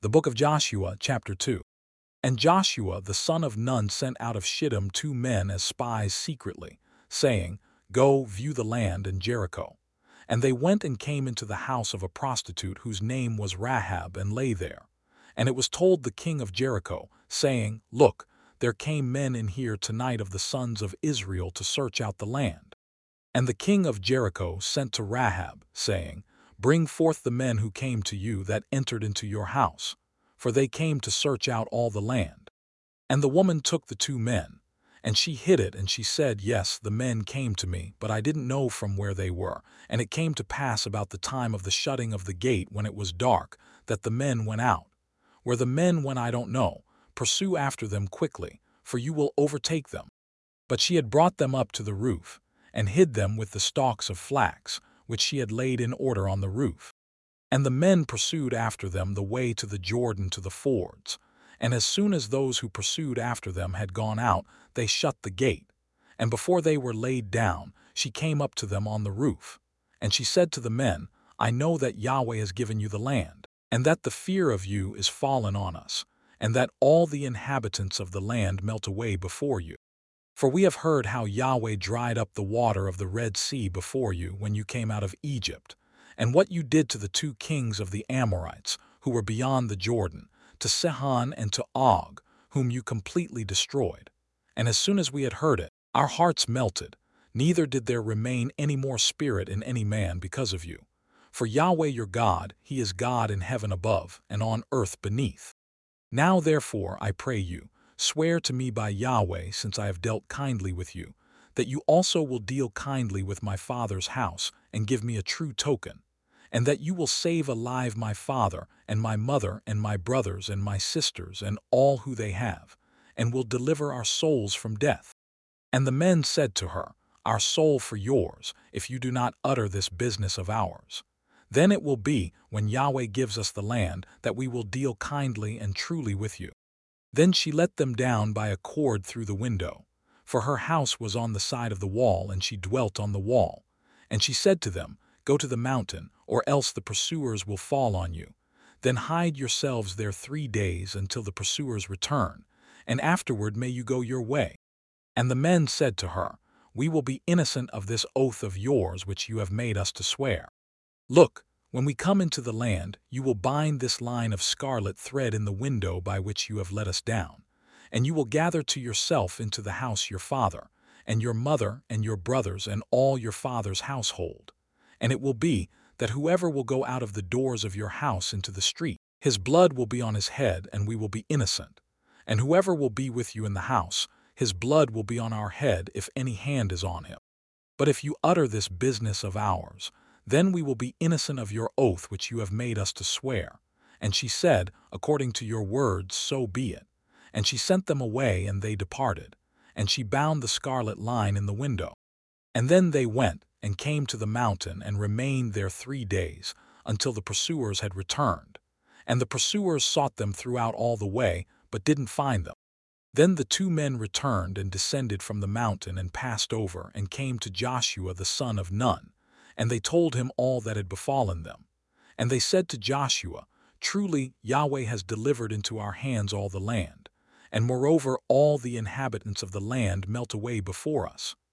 The book of Joshua, chapter 2. And Joshua the son of Nun sent out of Shittim 2 men as spies secretly, saying, Go, view the land and Jericho. And they went and came into the house of a prostitute whose name was Rahab, and lay there. And it was told the king of Jericho, saying, Look, there came men in here tonight of the sons of Israel to search out the land. And the king of Jericho sent to Rahab, saying, Bring forth the men who came to you that entered into your house, for they came to search out all the land. And the woman took the 2 men, and she hid it, and she said, Yes, the men came to me, but I didn't know from where they were. And it came to pass about the time of the shutting of the gate, when it was dark, that the men went out. Where the men went I don't know. Pursue after them quickly, for you will overtake them. But she had brought them up to the roof, and hid them with the stalks of flax, which she had laid in order on the roof. And the men pursued after them the way to the Jordan to the fords. And as soon as those who pursued after them had gone out, they shut the gate. And before they were laid down, she came up to them on the roof. And she said to the men, I know that Yahweh has given you the land, and that the fear of you is fallen on us, and that all the inhabitants of the land melt away before you. For we have heard how Yahweh dried up the water of the Red Sea before you when you came out of Egypt, and what you did to the 2 kings of the Amorites, who were beyond the Jordan, to Sihon and to Og, whom you completely destroyed. And as soon as we had heard it, our hearts melted, neither did there remain any more spirit in any man because of you. For Yahweh your God, he is God in heaven above, and on earth beneath. Now therefore, I pray you, swear to me by Yahweh, since I have dealt kindly with you, that you also will deal kindly with my father's house, and give me a true token, and that you will save alive my father, and my mother, and my brothers, and my sisters, and all who they have, and will deliver our souls from death. And the men said to her, Our soul for yours, if you do not utter this business of ours. Then it will be, when Yahweh gives us the land, that we will deal kindly and truly with you. Then she let them down by a cord through the window, for her house was on the side of the wall, and she dwelt on the wall. And she said to them, Go to the mountain, or else the pursuers will fall on you. Then hide yourselves there 3 days until the pursuers return, and afterward may you go your way. And the men said to her, We will be innocent of this oath of yours which you have made us to swear. Look, when we come into the land, you will bind this line of scarlet thread in the window by which you have let us down, and you will gather to yourself into the house your father, and your mother, and your brothers, and all your father's household. And it will be that whoever will go out of the doors of your house into the street, his blood will be on his head, and we will be innocent. And whoever will be with you in the house, his blood will be on our head if any hand is on him. But if you utter this business of ours, then we will be innocent of your oath which you have made us to swear. And she said, According to your words, so be it. And she sent them away, and they departed. And she bound the scarlet line in the window. And then they went, and came to the mountain, and remained there 3 days, until the pursuers had returned. And the pursuers sought them throughout all the way, but didn't find them. Then the 2 men returned and descended from the mountain, and passed over, and came to Joshua the son of Nun. And they told him all that had befallen them. And they said to Joshua, Truly Yahweh has delivered into our hands all the land, and moreover all the inhabitants of the land melt away before us.